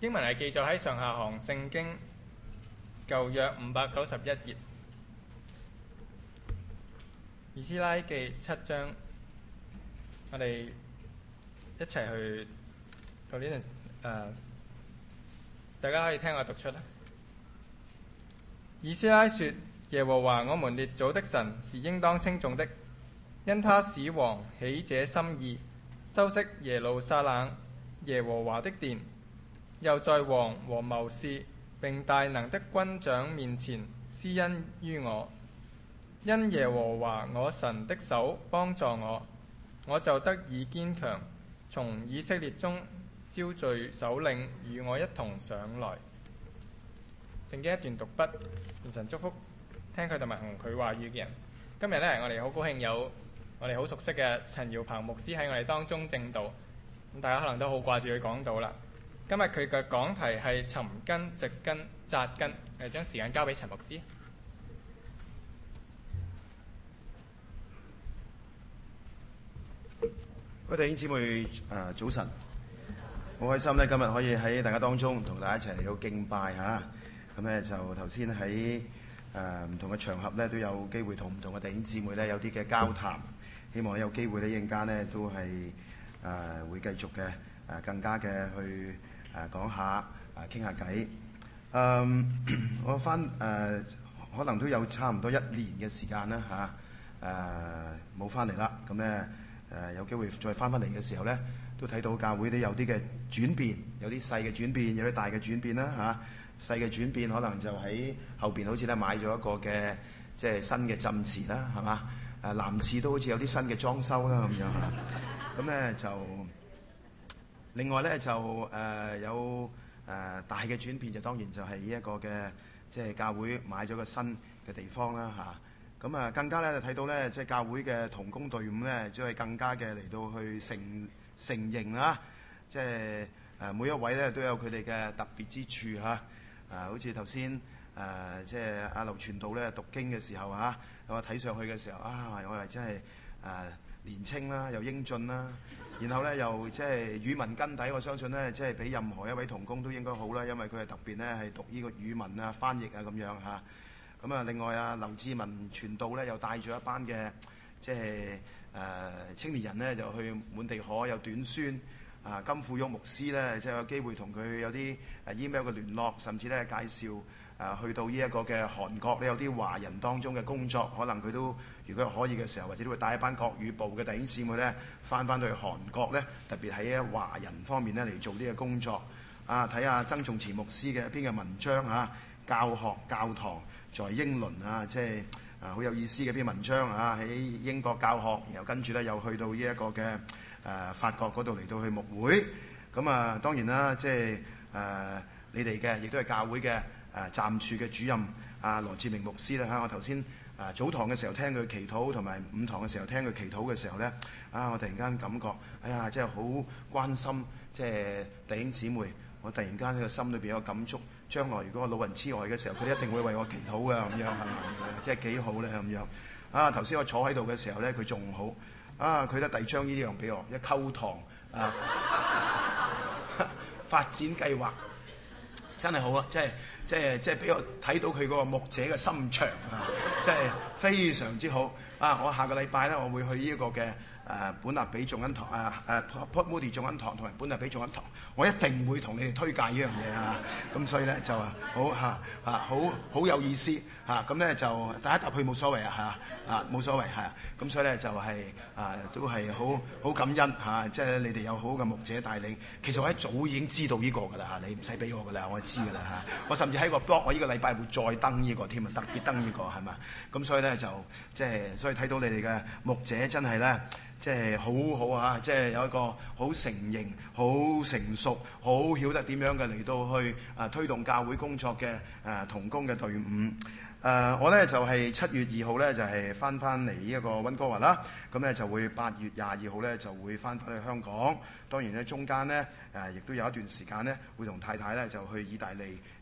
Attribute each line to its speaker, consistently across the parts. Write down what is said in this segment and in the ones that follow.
Speaker 1: 經文係記載喺上下行聖經舊約591頁，以斯拉記7章，我哋一齊去到呢段大家可以聽我讀出啦。以斯拉說：耶和華我們列祖的神是應當稱頌的，因他使王起這心意，修飾耶路撒冷耶和華的殿，又在王和謀士並大能的軍長面前施恩於我。因耶和華我神的手幫助我，我就得以堅強，從以色列中招聚首領與我一同上來。聖經一段讀畢，願神祝福聽佢同埋同佢話語嘅人。今日呢，我哋好高興有我哋好熟悉嘅陳耀鵬牧師喺我哋當中證道。咁大家可能都好掛住佢講道啦。今日佢嘅講題係尋根、植根、扎根。我哋將時間交俾陳牧師。
Speaker 2: 各位弟兄姊妹，早晨！好開心咧，今日可以喺大家當中同大家一齊嚟到敬拜嚇。咁咧就頭先喺唔同嘅場合咧，都有機會同唔同嘅弟兄姊妹咧有啲嘅交談。希望有機會咧，一陣間咧都係會繼續嘅更加嘅去講下傾下偈。我可能都有差唔多1年嘅時間啦冇翻嚟啦。咁咧有機會再翻嚟嘅時候咧，都睇到教會都有啲嘅轉變，有啲細嘅轉變，有啲大嘅轉變啦細嘅轉變可能就喺後邊，好似咧買咗一個嘅即係新嘅浸池啦，係嘛？男廁都好似有啲新嘅裝修啦咁樣嚇。咁咧就另外咧就有大嘅轉變，就當然就係呢一個嘅即係教會買咗個新嘅地方啦嚇。咁更加咧睇到咧即係教會嘅同工隊伍咧，即係更加嘅嚟到去成形啦。即係每一位咧都有佢哋嘅特別之處嚇。好似頭先即係阿劉傳道咧讀經嘅時候我睇上去嘅時候我係真係年青啦，又英俊啦，然後咧又即係語文根底，我相信咧即係比任何一位同工都應該好啦，因為佢係特別咧係讀呢個語文啊、翻譯啊咁樣嚇。咁另外劉志文傳道咧又帶住一班嘅即係青年人咧就去滿地可有短宣。金富玉牧師咧即係有機會同佢有啲email 嘅聯絡，甚至咧介紹去到呢一個嘅韓國咧有啲華人當中嘅工作，可能佢都如果可以嘅時候，或者都會帶一班國語部嘅弟兄姊妹咧翻去韓國咧，特別喺華人方面咧嚟做呢個工作。睇下曾仲慈牧師嘅一篇嘅文章教學教堂在英倫即係好有意思嘅篇文章喺英國教學，然後跟住咧又去到呢一個嘅法國嗰度嚟到去牧會。咁當然啦，即係你哋嘅亦都係教會嘅暫處嘅主任羅志明牧師啦。我頭先早堂嘅時候聽佢祈禱，同埋午堂嘅時候聽佢祈禱嘅時候咧，我突然間感覺即係好關心即係弟兄姊妹。我突然間喺個心裏邊有個感觸，將來如果我老人痴呆嘅時候，佢哋一定會為我祈禱嘅咁樣，係咪？即係幾好咧咁樣。頭先我坐喺度嘅時候咧，佢仲好。佢咧遞張呢樣俾我，一溝堂發展計劃真係好啊！即係俾我睇到佢嗰個牧者嘅心腸即係非常之好。我下個禮拜咧，我會去呢一個嘅本納比眾恩堂Port Moody 眾恩堂同埋本納比眾恩堂，我一定會同你哋推介呢樣嘢咁所以咧就好有意思咁咧就第一集去冇所謂冇所謂咁所以咧就係都係好感恩即係你哋有好嘅牧者帶領。其實我一早已經知道呢個㗎啦你唔使俾我㗎啦，我知㗎啦我甚至喺個 blog 我呢個禮拜會再登呢個添特別登呢個係嘛。咁所以咧就即係所以睇到你哋嘅牧者真係咧即係好好即係有一個好成型、好成熟、好曉得點樣嘅嚟到去推動教會工作嘅同工嘅隊伍。我咧就係7月2號咧就係翻嚟呢一個溫哥華啦。咁咧就會8月22號咧就會翻去香港。當然咧中間咧亦都有一段時間咧會同太太咧就去意大利，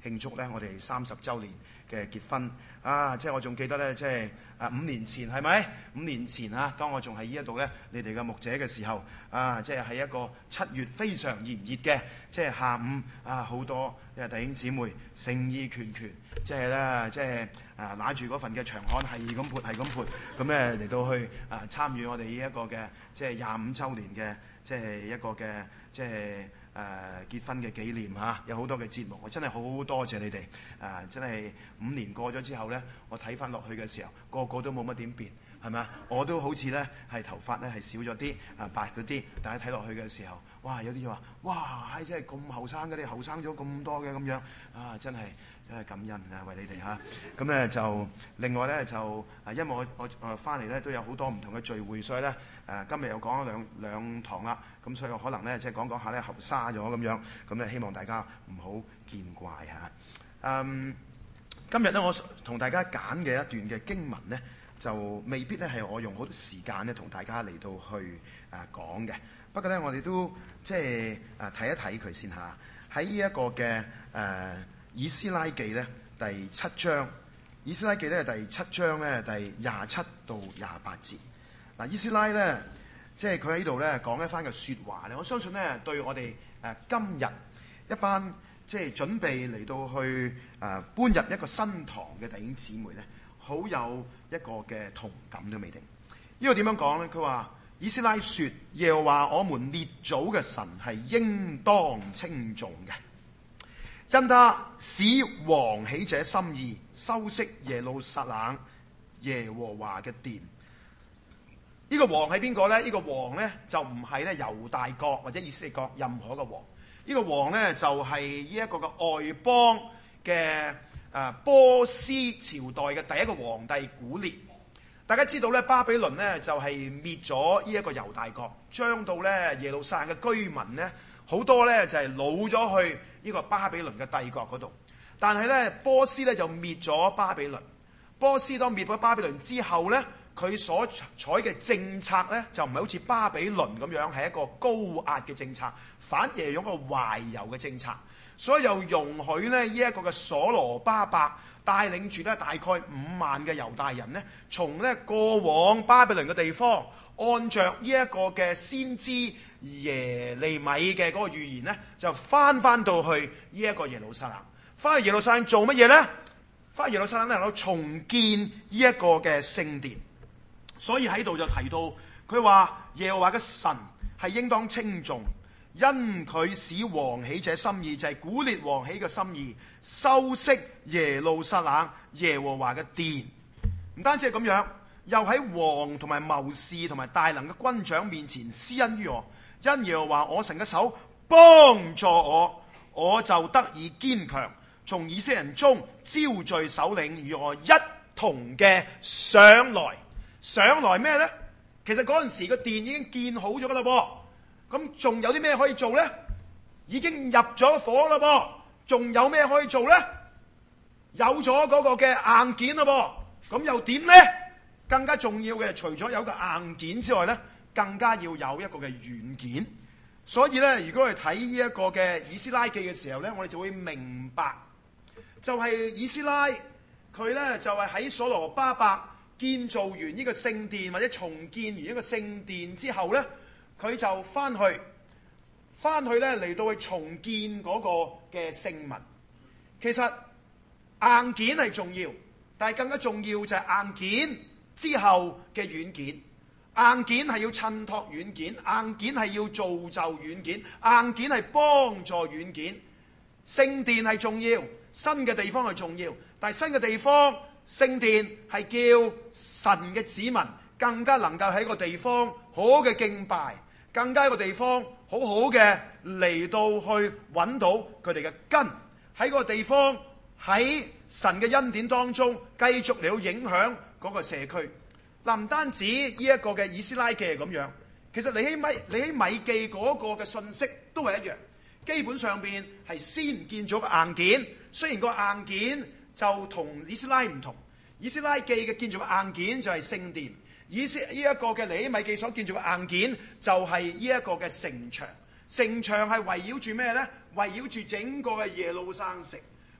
Speaker 2: 慶祝咧我哋30週年嘅結婚啊！即係我仲記得咧，即係5年前係咪？5年前啊，當我仲喺呢一度咧，你哋嘅牧者嘅時候啊，即係喺一個7月非常炎熱嘅即係下午啊，好多弟兄姊妹誠意拳拳，即係咧即係拿住嗰份嘅長刊係咁潑係咁潑，咁咧嚟到去參與我哋呢一個嘅即係25週年嘅即係一個嘅即係結婚嘅紀念嚇，有好多嘅節目，我真係好多謝你哋。真係5年過咗之後呢，我睇翻落去嘅時候，個個都冇乜點變，係咪啊？我都好似呢係頭髮呢係少咗啲，白咗啲。大家睇落去嘅時候，哇！有啲就話：哇！真係咁後生嘅，你後生咗咁多嘅咁樣啊！真係感恩啊，為你哋嚇。咁呢就另外呢，就因為我翻嚟呢都有好多唔同嘅聚會，所以呢今日又講咗兩堂啦。咁所以我可能呢即係講講下呢後沙咗咁樣。咁呢希望大家唔好見怪嚇。今日呢，我同大家揀嘅一段嘅經文呢，就未必呢係我用好多時間呢同大家嚟到去講嘅。不過呢，我哋都即係睇一睇佢先嚇。喺呢一個嘅以斯拉記呢第7章，以斯拉記呢第7章呢第27到28節。嗱，以斯拉呢，即係佢喺度呢講一番嘅説話呢，我相信呢對我哋今日一班即係準備嚟到去搬入一個新堂嘅弟兄姊妹呢，好有一個嘅同感都未定。呢個點樣講呢？佢話以斯拉說：耶和華我們列祖嘅神係應當稱頌嘅，因他使王起這心意，修飾耶路撒冷耶和華嘅殿。呢個王係邊個呢？呢個王呢，就唔係咧猶大國或者以色列國任何一個王。呢個王呢，就係呢一個嘅外邦嘅波斯朝代嘅第一個皇帝古列。大家知道咧，巴比倫呢，就係滅咗呢一個猶大國，將到咧耶路撒冷嘅居民呢，好多咧就係擄咗去呢個巴比倫嘅帝國嗰度。但係咧波斯咧就滅咗巴比倫。波斯當滅咗巴比倫之後咧，佢所採嘅政策咧就唔係好似巴比倫咁樣係一個高壓嘅政策，反而係用一個懷柔嘅政策。所以又容許咧呢一個嘅所羅巴伯帶領住咧大概5萬嘅猶大人呢，從咧過往巴比倫嘅地方，按着呢一個嘅先知耶利米嘅嗰個預言呢，就翻到去呢一個耶路撒冷。翻去耶路撒冷做乜嘢呢？翻去耶路撒冷能夠重建呢一個嘅聖殿。所以喺度就提到，佢話耶和華嘅神係應當稱頌，因佢使王起這心意，就係古列王起嘅心意，修飾耶路撒冷耶和華嘅殿。唔單止係咁樣，又喺王同埋謀士同埋大能嘅軍長面前施恩於我，因耶和華我神嘅手幫助我，我就得以堅強，從以色列人中招聚首領與我一同嘅上來。上來咩呢？其實嗰陣時個殿已經建好咗噶啦噃，咁仲有啲咩可以做呢？已經入咗伙啦噃，仲有咩可以做呢？有咗嗰個嘅硬件啦噃，咁又點呢？更加重要嘅，除咗有個硬件之外呢，更加要有一個嘅軟件。所以呢，如果我哋睇呢一個嘅以斯拉記嘅時候呢，我哋就會明白，就係以斯拉佢呢，就係喺所羅巴伯建造完呢個聖殿或者重建完呢個聖殿之後呢，佢就翻去呢嚟到去重建嗰個嘅聖民。其實硬件係重要，但係更加重要就係硬件之後嘅軟件。硬件係要襯托軟件，硬件係要造就軟件，硬件係幫助軟件。聖殿係重要，新嘅地方係重要，但係新嘅地方聖殿係叫神嘅子民更加能夠喺個地方好好嘅敬拜，更加一個地方好好嘅嚟到去揾到佢哋嘅根，喺個地方喺神嘅恩典當中繼續嚟到影響嗰個社區。嗱，唔單止呢一個嘅以斯拉記係咁樣，其實尼希米記嗰個嘅信息都係一樣，基本上邊係先建咗個硬件，雖然個硬件就同以斯拉唔同，以斯拉記嘅建造嘅硬件就係聖殿，呢一個嘅尼希米記所建造嘅硬件就係呢一個嘅城牆。城牆係圍繞住咩呢？圍繞住整個嘅耶路撒冷城。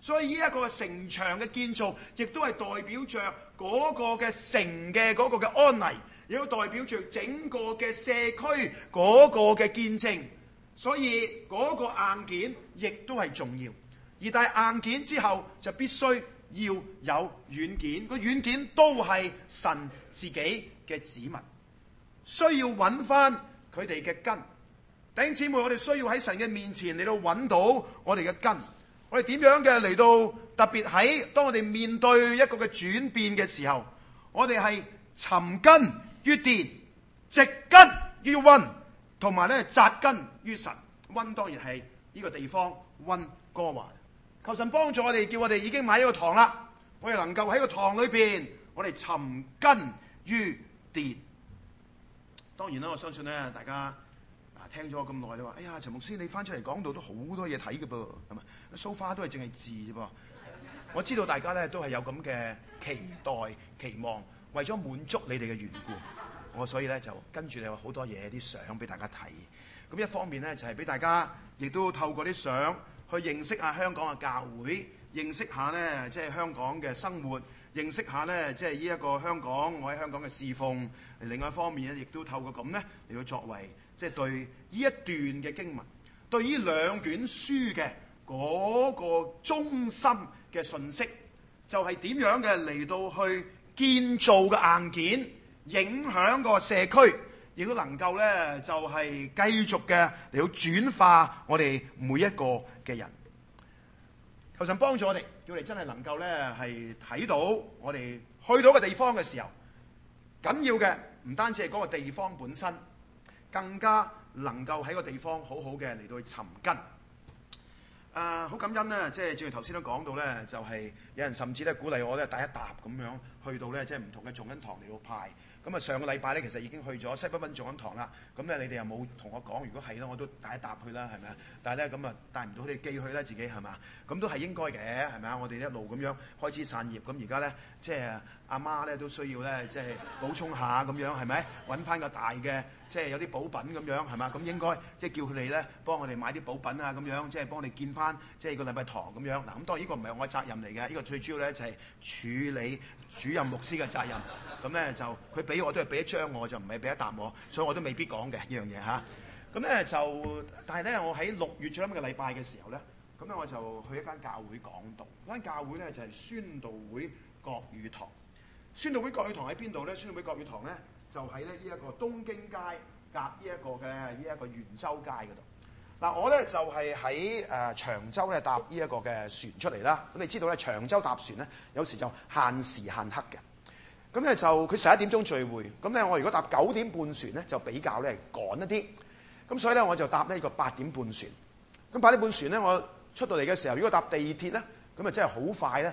Speaker 2: 所以呢一個城牆嘅建造，亦都係代表着嗰個嘅城嘅嗰個嘅安危，亦都代表着整個嘅社區嗰個嘅見證。所以嗰個硬件亦都係重要。而但係硬件之後就必須要有軟件，個軟件都係神自己嘅子民，需要揾翻佢哋嘅根。弟兄姊妹，我哋需要喺神嘅面前嚟到揾到我哋嘅根。我哋點樣嘅嚟到特別喺當我哋面對一個嘅轉變嘅時候，我哋係尋根於殿，植根於溫，同埋咧扎根於神。溫當然係呢個地方溫哥華。求神幫助我哋，叫我哋已經買咗個堂啦，我哋能夠喺個堂裏邊，我哋尋根於殿。當然啦，我相信咧，大家聽咗我咁耐，你話：哎呀，陳牧師你翻出嚟講道都好多嘢睇嘅噃，係咪？so far都係淨係字啫噃。我知道大家咧都係有咁嘅期待、期望，為咗滿足你哋嘅緣故，我所以咧就跟住你有好多嘢啲相俾大家睇。咁一方面咧就係俾大家亦都透過啲相去認識下香港嘅教會，認識下咧即係香港嘅生活，認識下咧即係呢一個香港，我喺香港嘅侍奉。另外一方面咧，亦都透過咁咧嚟到作為即係對呢一段嘅經文，對呢兩卷書嘅嗰個中心嘅信息，就係點樣嘅嚟到去建造嘅硬件，影響個社區，亦都能夠咧就係繼續嘅嚟到轉化我哋每一個嘅人。求神幫助我哋，叫我哋真係能夠咧係睇到我哋去到個地方嘅時候，緊要嘅唔單止係嗰個地方本身，更加能夠喺個地方好好嘅嚟到去尋根。好感恩咧，即係正如頭先都講到咧，就係有人甚至咧鼓勵我咧第一搭咁樣去到咧即係唔同嘅眾恩堂嚟到派。咁啊上個禮拜咧其實已經去咗西北溫眾恩堂啦。咁咧你哋又冇同我講，如果係咧我都第一搭去啦，係咪啊？但係咧咁啊帶唔到佢哋寄去咧自己係嘛？咁都係應該嘅，係咪啊？我哋一路咁樣開枝散葉，咁而家咧即係阿媽咧都需要咧即係補充下咁樣，係咪？揾翻個大嘅即係有啲補品咁樣係嘛？咁應該即係叫佢哋咧幫我哋買啲補品啊咁樣，即係幫我哋見翻即係個禮拜堂咁樣。嗱咁當然呢個唔係我嘅責任嚟嘅，呢個最主要咧就係處理主任牧師嘅責任。咁咧就佢俾我都係俾一張我，就唔係俾一啖我，所以我都未必講嘅呢樣嘢嚇。咁咧就，但係咧我喺6月最後一個禮拜嘅時候咧，咁咧我就去一間教會講道。嗰間教會咧就係宣道會國語堂。宣道會國語堂喺邊度咧？宣道會國語堂咧就喺咧呢一個東京街隔呢一個嘅呢一個元州街嗰度。嗱我咧就係喺長洲咧搭呢一個嘅船出嚟啦。咁你知道咧長洲搭船咧有時就限時限刻嘅。咁咧就佢11點鐘聚會，咁咧我如果搭9點半船咧就比較咧趕一啲，咁所以咧我就搭呢個8點半船。咁8點半船咧我出到嚟嘅時候，如果搭地鐵咧，咁啊真係好快咧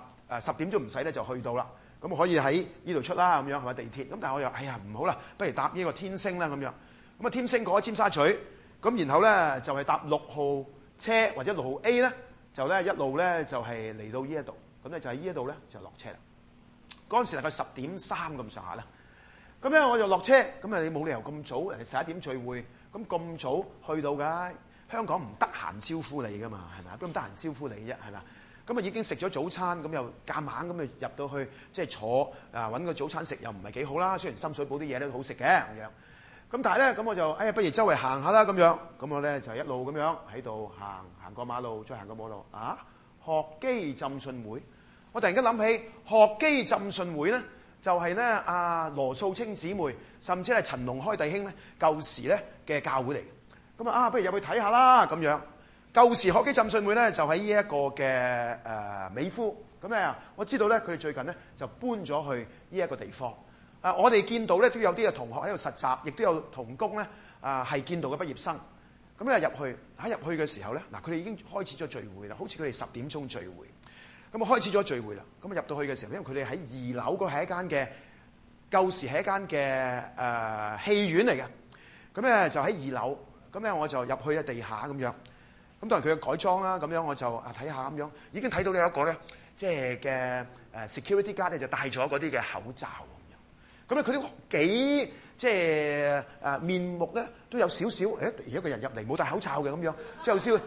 Speaker 2: 10點鐘唔使咧就去到啦。咁可以喺呢度出啦咁樣係咪地鐵？咁但係我又哎呀唔好啦，不如搭呢個天星啦咁樣。咁啊天星過咗尖沙咀，咁然後咧就係搭6號車或者6號 A 咧，就咧一路咧就係嚟到呢一度，咁咧就喺呢一度咧就落車啦。嗰陣時大概10點3咁上下啦，咁咧我就落車，咁啊你冇理由咁早，人哋11點聚會，咁早去到㗎？香港唔得閒招呼你㗎嘛，係咪啊？邊咁得閒招呼你啫，係咪啊？咁啊已經食咗早餐，咁又夾硬咁啊入到去，即係坐揾個早餐食又唔係幾好啦。雖然深水埗啲嘢都好食嘅咁樣，咁但係咧咁我就不如周圍行下啦咁樣，咁我咧就一路咁樣喺度行過馬路，再行過馬路學基浸信會。我突然間諗起學基浸信會咧，就係咧阿羅素清姊妹，甚至係陳龍開弟兄咧舊時咧嘅教會嚟嘅。咁不如入去睇下啦咁樣。舊時學基浸信會咧就喺呢一個嘅美孚。咁咧我知道咧佢哋最近咧就搬咗去呢一個地方。我哋見到咧都有啲嘅同學喺度實習，亦都有同工咧係見到嘅畢業生。咁咧入去嘅時候咧，嗱佢哋已經開始咗聚會啦，好似佢哋10點鐘聚會。咁開始咗聚會啦。咁入到去嘅時候，因為佢哋喺2樓嗰係一間嘅舊時係一間嘅戲院嚟嘅。咁咧就喺2樓。咁咧我就入去地下咁樣。咁當然佢嘅改裝啦。咁樣我就睇下咁樣，已經睇到有一個咧，即係嘅security guard 咧就戴咗嗰啲嘅口罩咁樣。咁咧佢都幾即係面目咧都有少少，而一個人入嚟冇戴口罩嘅咁樣，即係有少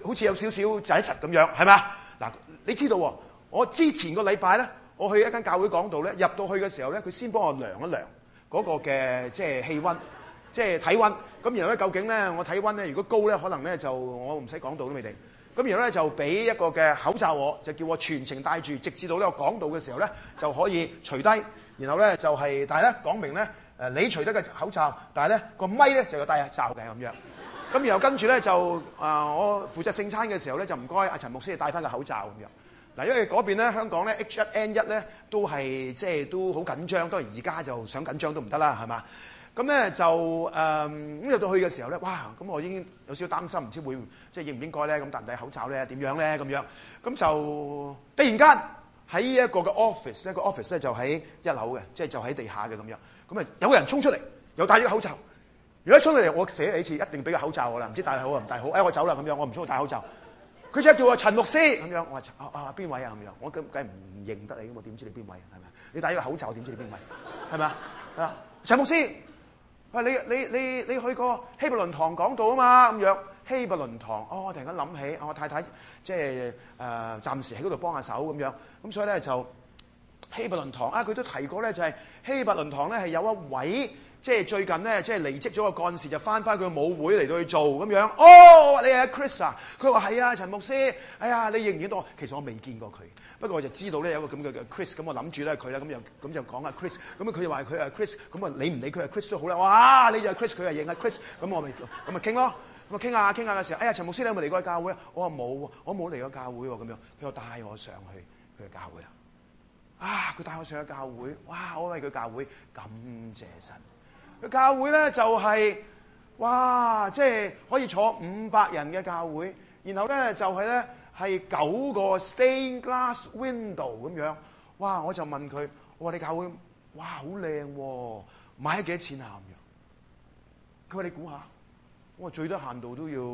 Speaker 3: 好似有少少窒一窒咁樣，係咪？嗱，你知道喎，我之前個禮拜咧，我去一間教會講道咧，入到去嘅時候咧，佢先幫我量一量嗰個嘅即係氣温，即係體温。咁然後咧，究竟咧我體温咧，如果高咧，可能咧就我唔使講道都未定。咁然後咧就俾一個嘅口罩我，就叫我全程戴住，直至到呢個講道嘅時候咧就可以除低。然後咧就係，但係咧講明咧你除低嘅口罩，但係咧個咪咧就要戴罩嘅咁樣。咁然後跟住咧就我負責聖餐嘅時候咧就唔該阿陳牧師戴翻個口罩咁樣。嗱，因為嗰邊咧香港咧 H1N1 咧都係即係都好緊張，當然而家就想緊張都唔得啦，係嘛？咁咧就咁入到去嘅時候咧，哇！咁我已經有少少擔心，唔知會即係應唔應該咧？咁戴唔戴口罩咧？點樣咧？咁樣咁就突然間喺一個嘅 office 咧，個 office 咧就喺一樓嘅，即係就喺地下嘅咁樣。咁啊有個人衝出嚟，又戴咗個口罩。如果一衝出嚟，我寫你一次，一定俾個口罩我啦。唔知戴好啊唔戴好？我走啦咁樣，我唔需要戴口罩。佢即係叫我陳牧師咁樣，我話邊位啊咁樣？我梗係唔認得你，我點知你邊位係咪？你戴咗個口罩點知你邊位？係咪啊？陳牧師。你去過希伯倫堂講道啊嘛咁樣，希伯倫堂我突然間諗起我太太即係暫時喺嗰度幫下手咁樣，咁所以咧就希伯倫堂佢都提過咧，就係希伯倫堂咧係有一位即係最近咧即係離職咗個幹事就翻佢母會嚟到去做咁樣。哦，你係阿 Chris 啊？佢話係啊，陳牧師。哎呀，你認唔認得我？其實我未見過佢。不過我就知道咧有個咁嘅 Chris， 咁我諗住咧佢啦，咁就講阿 Chris， 咁佢就話佢係 Chris， 咁啊理唔理佢係 Chris 都好啦。哇，你就係 Chris， 佢係認阿 Chris， 咁我咪咁咪傾咯，咁啊傾下嘅時候，哎呀陳牧師你有冇嚟過教會啊？我話冇喎，我冇嚟過教會喎，咁樣佢就帶我上去佢嘅教會啦。佢帶我上去教會，哇！我為佢教會感謝神。佢教會咧就係哇，即係可以坐500人嘅教會，然後咧就係咧。係9個 stained glass window 咁樣，哇！我就問佢，我話你教會，哇好靚喎，買咗幾多錢啊咁樣？佢話你估下，我話最多限度都要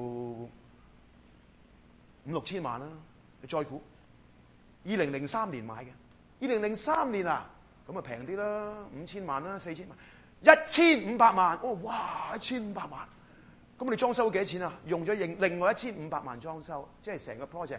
Speaker 3: 5-6千萬啦，你再估？2003年買嘅，2003年啊，咁啊平啲啦，5000萬啦，4000萬，1500萬，哦哇，1500萬。咁你裝修幾多錢啊？用咗另外1500萬裝修，即係成個 project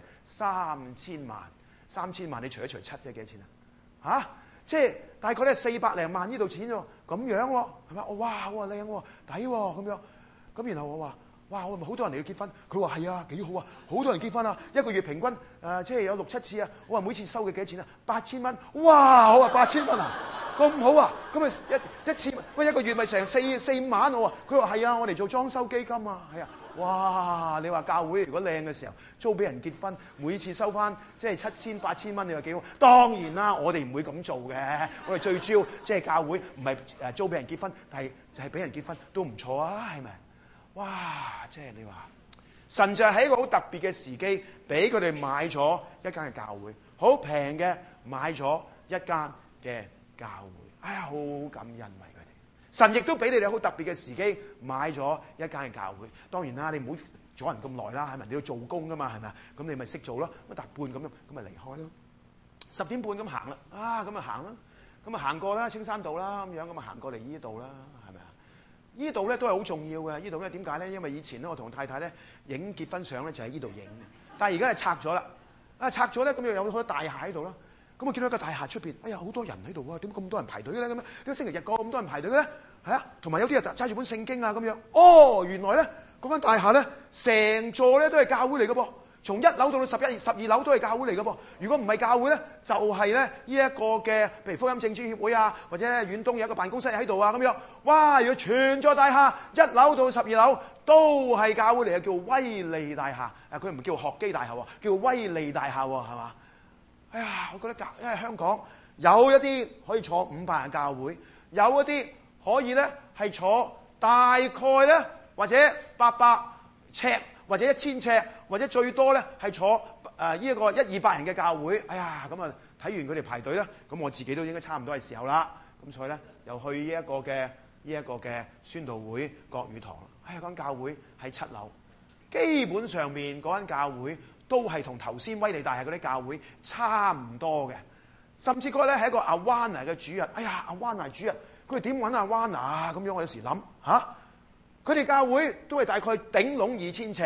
Speaker 3: 3000萬，3000萬你除一除7即係幾多錢啊？即係大概咧400零萬呢度錢喎，咁樣喎，係咪？哇！我話靚喎，抵喎咁樣。咁然後我話：哇！我咪好多人嚟到結婚。佢話係啊，幾好啊，好多人結婚啊，一個月平均即係有6-7次啊。我話每次收嘅幾多錢啊？8000蚊。哇！我話8000蚊啊！咁好啊！咁咪一次喂一個月咪成4-5萬我啊！佢話係啊，我哋做裝修基金啊，係啊！哇！你話教會如果靚嘅時候租俾人結婚，每次收翻即係7000-8000蚊，你話幾好？當然啦，我哋唔會咁做嘅。我哋最主要即係教會唔係租俾人結婚，但係就係俾人結婚都唔錯啊，係咪？哇！即係你話神就係喺一個好特別嘅時機，俾佢哋買咗一間嘅教會，好平嘅買咗一間嘅教會，哎呀，好感恩為佢哋。神亦都俾你哋好特別嘅時機買咗一間嘅教會。當然啦，你唔好阻人咁耐啦，係咪？你要做工噶嘛，係咪？咁你咪識做咯。1:30咁樣，咁咪離開咯。10點半咁行啦，咁啊行啦，咁啊行過啦青山道啦咁樣，咁啊行過嚟呢度啦，係咪啊？呢度咧都係好重要嘅。呢度咧點解咧？因為以前咧我同太太咧影結婚相咧就喺呢度影嘅，但係而家係拆咗啦。拆咗咧，咁又有好多大廈喺度啦。咁我見到一個大廈出邊，哎呀好多人喺度啊！點解咁多人排隊咧？咁樣點解星期日過咁多人排隊咧？係啊，同埋有啲人揸住本聖經啊咁樣。哦，原來咧嗰間大廈咧成座咧都係教會嚟嘅噃，從1樓到12樓都係教會嚟嘅噃。如果唔係教會咧，就係咧呢一個嘅，譬如福音證書協會啊，或者遠東有一個辦公室喺度啊咁樣。哇！如果全座大廈1樓到12樓都係教會嚟嘅，叫威利大廈。佢唔叫學基大廈喎，叫威利大廈喎，係嘛？哎呀，我覺得因為香港有一啲可以坐500人教會，有一啲可以咧係坐大概咧或者800尺或者1000尺，或者最多咧係坐呢一個100-200人嘅教會。哎呀，咁啊睇完佢哋排隊咧，咁我自己都應該差唔多係時候啦。咁所以咧又去呢一個嘅宣道會國語堂啦。哎呀，嗰間教會喺7樓，基本上面嗰間教會都係同頭先威利大廈嗰啲教會差唔多嘅，甚至嗰日咧係一個阿灣娜嘅主日。哎呀，阿灣娜主日，佢哋點揾阿灣娜啊？咁樣我有時諗佢哋教會都係大概頂籠2000尺，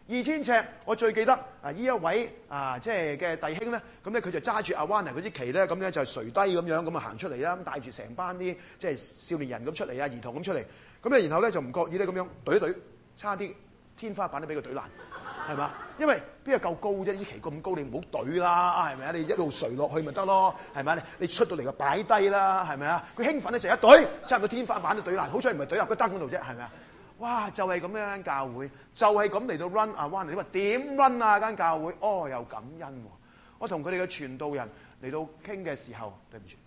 Speaker 3: 2000尺，我最記得呢一位即係嘅弟兄咧，咁咧佢就揸住Awana嗰支旗咧，咁咧就垂低咁樣咁行出嚟啦，咁帶住成班啲即係少年人咁出嚟啊，兒童咁出嚟，咁咧然後咧就唔覺意咧咁樣懟一懟，差啲天花板都俾佢懟爛，係嘛？因為邊有夠高啫？支旗咁高，你唔好懟啦，係咪啊？你一路垂落去咪得咯，係咪啊？你出到嚟就擺低啦，係咪啊？佢興奮咧就一懟，差唔多天花板都懟爛，好彩唔係懟入個燈嗰度啫，係咪啊？哇！就係咁樣間教會，就係咁嚟到 run Awana。你話點 run 啊間教會？哦，又感恩喎！我同佢哋嘅傳道人嚟到傾嘅時候，對唔住，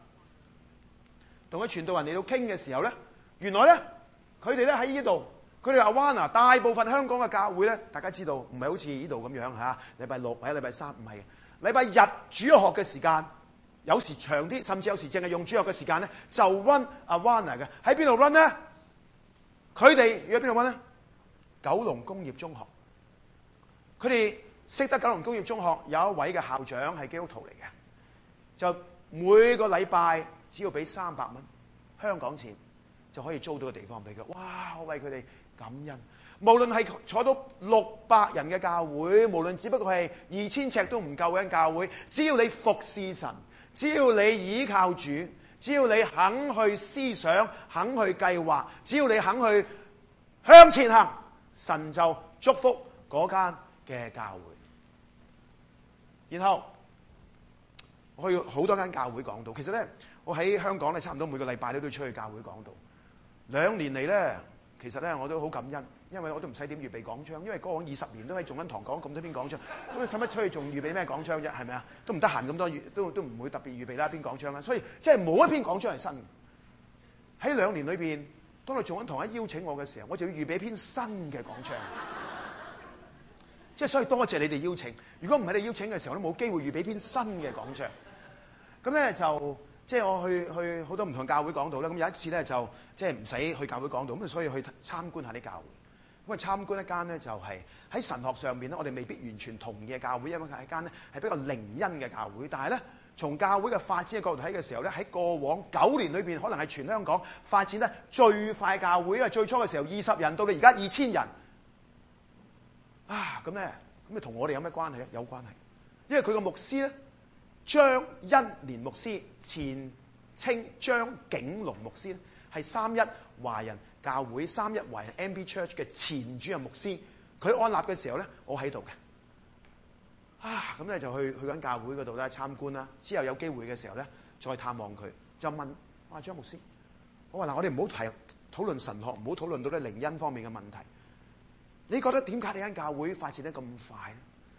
Speaker 3: 同佢傳道人嚟到傾嘅時候咧，原來咧佢哋咧喺呢度，佢哋Awana大部分香港嘅教會咧，大家知道唔係好似呢度咁樣嚇，禮拜六或者禮拜三唔係嘅，禮拜日主日學嘅時間有時長啲，甚至有時淨係用主日學嘅時間咧就 run Awana嘅。喺邊度 run 咧？佢哋要喺邊度揾咧？九龍工業中學。佢哋識得九龍工業中學有一位嘅校長係基督徒嚟嘅，就每個禮拜只要俾300蚊香港錢就可以租到個地方俾佢。哇！我為佢哋感恩。無論係坐到600人嘅教會，無論只不過係2000尺都唔夠嘅教會，只要你服侍神，只要你倚靠主，只要你肯去思想，肯去計劃，只要你肯去向前行，神就祝福嗰間嘅教會。然後我去好多間教會講道。其實咧，我喺香港咧，差唔多每個禮拜都出去教會講道。2年嚟咧，其實咧我都好感恩，因為我都唔使點預備講章，因為過往20年都喺仲恩堂講咁多篇講章，咁你使乜出去仲預備咩講章啫？係咪啊？都唔得閒咁多都唔會特別預備啦篇講章啦。所以即係冇一篇講章係新嘅。喺2年裏邊，當你仲恩堂一邀請我嘅時候，我就要預備一篇新嘅講章。即係所以多謝你哋邀請。如果唔係你邀請嘅時候，我都冇機會預備篇新嘅講章。咁咧就即係我去好多唔同教會講道啦。咁有一次咧就即係唔使去教會講道，咁所以去參觀下啲教會。咁啊參觀一間咧就係喺神學上邊咧，我哋未必完全同意嘅教會，因為係一間咧係比較靈恩嘅教會。但係咧從教會嘅發展嘅角度睇嘅時候咧，喺過往9年裏邊，可能係全香港發展得最快嘅教會。因為最初嘅時候20人，到到而家2000人。咁咧，咁同我哋有咩關係咧？有關係，因為佢個牧師咧，張恩年牧師，前稱張景龍牧師咧，係3一華人教會3一華人 MB Church 嘅前主任牧師。佢按立嘅時候咧，我喺度嘅。咁咧就去緊教會嗰度咧參觀啦。之後有機會嘅時候咧，再探望佢，就問張牧師，我話嗱，我哋唔好討論神學，唔好討論到咧靈恩方面嘅問題。你覺得點解你間教會發展得咁快咧？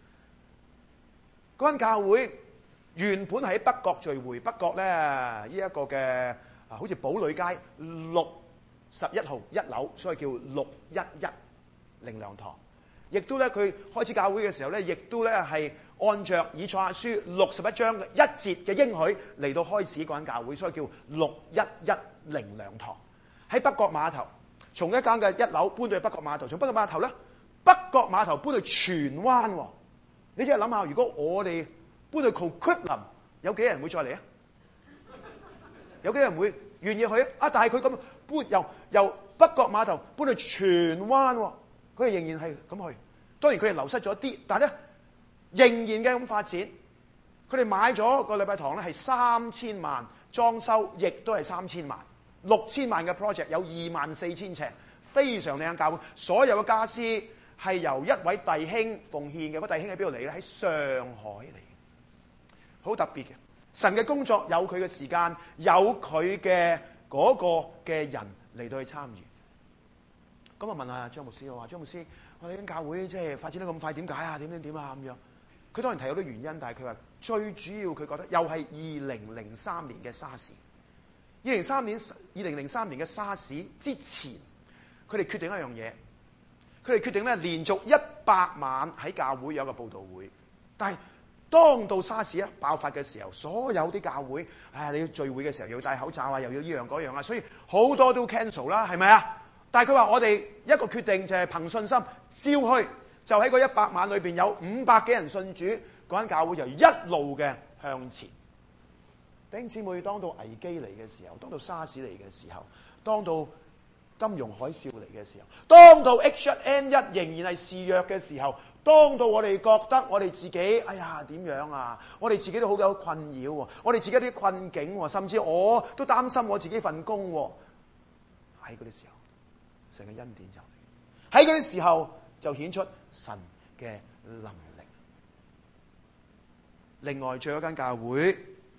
Speaker 3: 嗰間教會原本喺北角聚會，北角咧呢一個嘅好似寶女街61號1樓，所以叫611靈糧堂。亦都咧佢開始教會嘅時候咧，亦都咧係按着以賽亞書61章1節嘅應許嚟到開始嗰間教會，所以叫611靈糧堂。喺北角碼頭。從一間嘅1樓搬到去北角碼頭，從北角碼頭咧，北角碼頭搬到荃灣喎。你即係諗下，如果我哋搬到 Coquitlam， 有幾人會再嚟啊？有幾人會願意去啊？但係佢咁搬由北角碼頭搬到荃灣喎，佢哋仍然係咁去。當然佢哋流失咗啲，但係咧仍然嘅咁發展。佢哋買咗個禮拜堂咧係3000萬，裝修亦都係3000萬。6000萬嘅 project 有24000尺，非常靚嘅教會。所有嘅家私係由一位弟兄奉獻嘅。嗰弟兄喺邊度嚟咧？喺上海嚟，好特別嘅。神嘅工作有佢嘅時間，有佢嘅嗰個嘅人嚟到去參與。咁我問下張牧師，我話張牧師，我哋間教會即係發展得咁快，點解啊？點啊咁樣？佢當然提好多原因，但係佢話最主要佢覺得又係2003年嘅沙士。2003年嘅沙士之前，佢哋決定一樣嘢，佢哋決定咧連續100晚喺教會有個佈道會。但係當到沙士爆發嘅時候，所有啲教會，你要聚會嘅時候又要戴口罩啊，又要呢樣嗰樣啊，所以好多都 cancel 啦，係咪啊？但係佢話我哋一個決定就係憑信心照去，就喺個100晚裏邊有500幾人信主，嗰間教會就一路嘅向前。弟兄姊妹，當到危機嚟嘅時候，當到沙士嚟嘅時候，當到金融海嘯嚟嘅時候，當到 H1N1 仍然係肆虐嘅時候，當到我哋覺得我哋自己哎呀點樣啊，我哋自己都好有困擾喎，我哋自己啲困境喎，甚至我都擔心我自己份工喎，喺嗰啲時候，神嘅恩典就喺嗰啲時候就顯出神嘅能力。另外，最後一間教會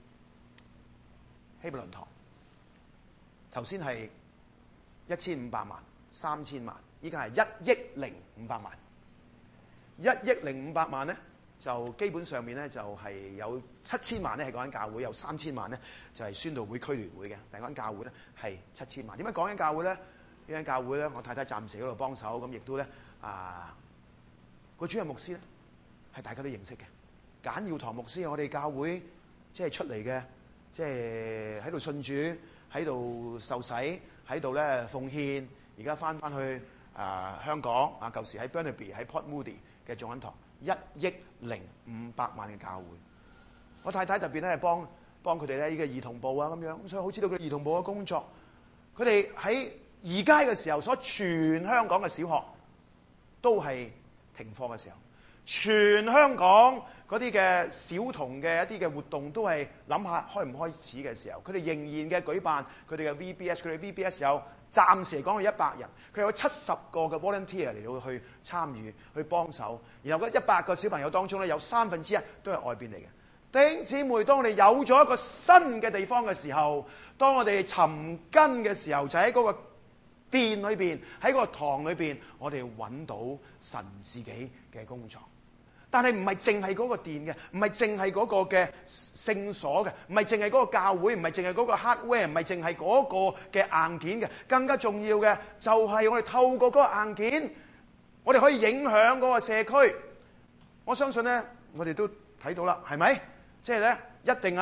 Speaker 3: 希伯倫堂，頭先係1500萬、3000萬，依家係1億500萬。1億500萬咧，就基本上面咧就係有7000萬咧係嗰間教會，有3000萬咧就係宣道會區聯會嘅。第二間教會咧係7000萬。點解講緊教會咧？呢間教會咧，我太太暫時喺度幫手，咁亦都咧個主任牧師咧係大家都認識嘅。簡耀堂牧師係我哋教會即係出嚟嘅，即係喺度信主，喺度受洗，喺度咧奉獻。而家翻去香港啊，舊時喺 Burnaby 喺 Port Moody 嘅眾恩堂，1億500萬嘅教會。我太太特別咧係幫佢哋咧呢個兒童部啊咁樣，咁所以好知道佢兒童部嘅工作。佢哋喺二階嘅時候，所全香港嘅小學都係停課嘅時候，全香港嗰啲嘅小童嘅一啲嘅活動都係諗下開唔開始嘅時候，佢哋仍然嘅舉辦佢哋嘅 VBS， 佢哋 VBS 有暫時嚟講係100人，佢有70個嘅 volunteer 嚟到去參與去幫手，然後嗰100個小朋友當中咧有1/3都係外邊嚟嘅。弟兄姊妹，當我哋有咗一個新嘅地方嘅時候，當我哋尋根嘅時候，就喺嗰個殿裏邊，喺嗰個堂裏邊，我哋揾到神自己嘅工作。但係唔係淨係嗰個殿嘅，唔係淨係嗰個嘅聖所嘅，唔係淨係嗰個教會，唔係淨係嗰個 hardware，唔係淨係嗰個嘅硬件嘅，更加重要嘅就係我哋透過嗰個硬件，我哋可以影響嗰個社區。我相信咧，我哋都睇到啦，係咪？即係咧，一定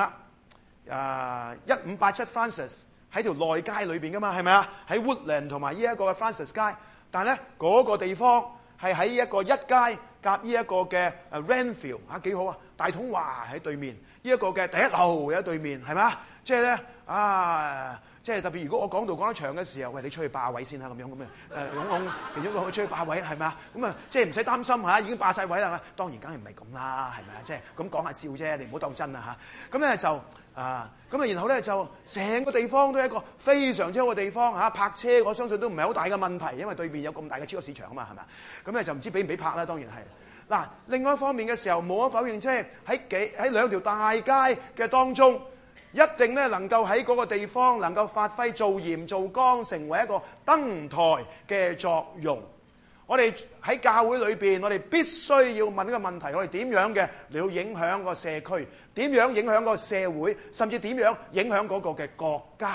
Speaker 3: 1587 Francis 喺條內街裏邊噶嘛，係咪啊？喺 Woodland 同埋呢一個嘅 Francis 街，但係咧嗰個地方係喺一個一街夾呢一個嘅Renfield 幾好啊！大統華喺對面，呢一個嘅第一樓喺對面，係咪？即係咧即係特別，如果我講得長嘅時候，喂，你出去霸位先啦，咁樣其中一個出去霸位係咪啊？咁啊，即係唔使擔心已經霸晒位啦。當然梗係唔係咁啦，係咪啊？即係咁講下笑啫，你唔好當真啊嚇。咁咧就咁然後咧就成個地方都係一個非常之好嘅地方嚇，泊車我相信都唔係好大嘅問題，因為對面有咁大嘅超級市場啊嘛，係咪啊？咁咧就唔知俾唔俾泊啦，當然係。嗱，另外一方面嘅時候，無可否認，即係喺兩條大街嘅當中，一定咧能夠喺嗰個地方能夠發揮做鹽做光，成為一個燈台嘅作用。我哋喺教會裏邊，我哋必須要問呢個問題：我哋點樣嘅嚟到影響個社區？點樣影響個社會？甚至點樣影響嗰個嘅國家？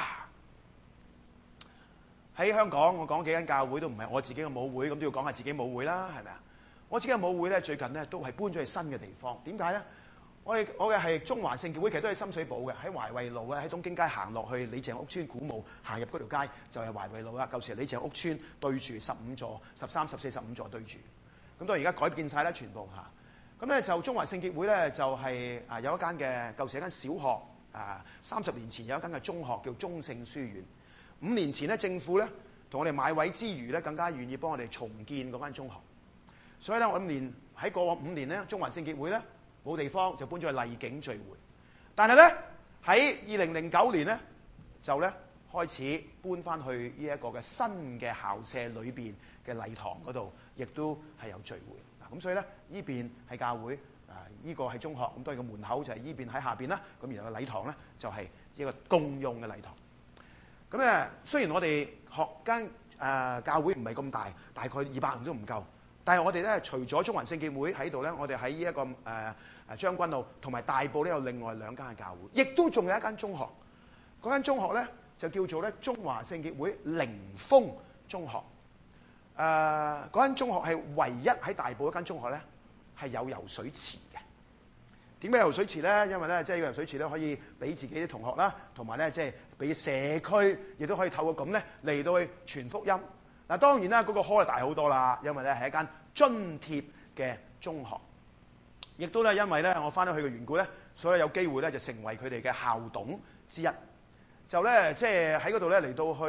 Speaker 3: 喺香港，我講幾間教會都唔係我自己嘅母會，咁都要講下自己母會啦，係咪啊？我自己嘅母會咧，最近咧都係搬咗去新嘅地方。點解咧？我嘅係中華聖潔會，其實都喺深水埗嘅，喺懷惠路咧，喺東京街行落去李鄭屋村古墓，行入嗰條街就係懷惠路啦。舊時李鄭屋村對住15座、13、14、15座對住，咁當然而家改變晒啦，全部嚇。咁咧就中華聖潔會咧就係有一間嘅舊時一間小學，30年前有一間嘅中學叫中聖書院。5年前咧政府咧同我哋買位之餘咧，更加願意幫我哋重建嗰間中學。所以咧我喺過往5年咧，中華聖潔會咧冇地方就搬咗去麗景聚會，但係咧喺2009年咧就咧開始搬翻去呢一個嘅新嘅校舍裏邊嘅禮堂嗰度，亦都係有聚會嗱。咁所以咧呢邊係教會，呢個係中學，咁當然個門口就係呢邊喺下邊啦。咁然後個禮堂咧就係一個共用嘅禮堂。咁咧雖然我哋學間教會唔係咁大，大概200人都唔夠。但係我哋咧，除咗中環聖潔會喺度咧，我哋喺呢一個將軍澳同埋大埔呢，有另外2間嘅教會，亦都仲有一間中學。嗰間中學咧就叫做咧中華聖潔會靈峰中學。嗰間中學係唯一喺大埔一間中學咧係有游水池嘅。點解游水池咧？因為咧即係個游水池咧可以俾自己啲同學啦，同埋咧即係俾社區，亦都可以透過咁咧嚟到去傳福音。嗱，當然啦，嗰個開大好多啦，因為咧係一間津貼嘅中學，亦都咧因為咧我翻咗去嘅緣故咧，所以有機會咧就成為佢哋嘅校董之一，就咧即係喺嗰度咧嚟到去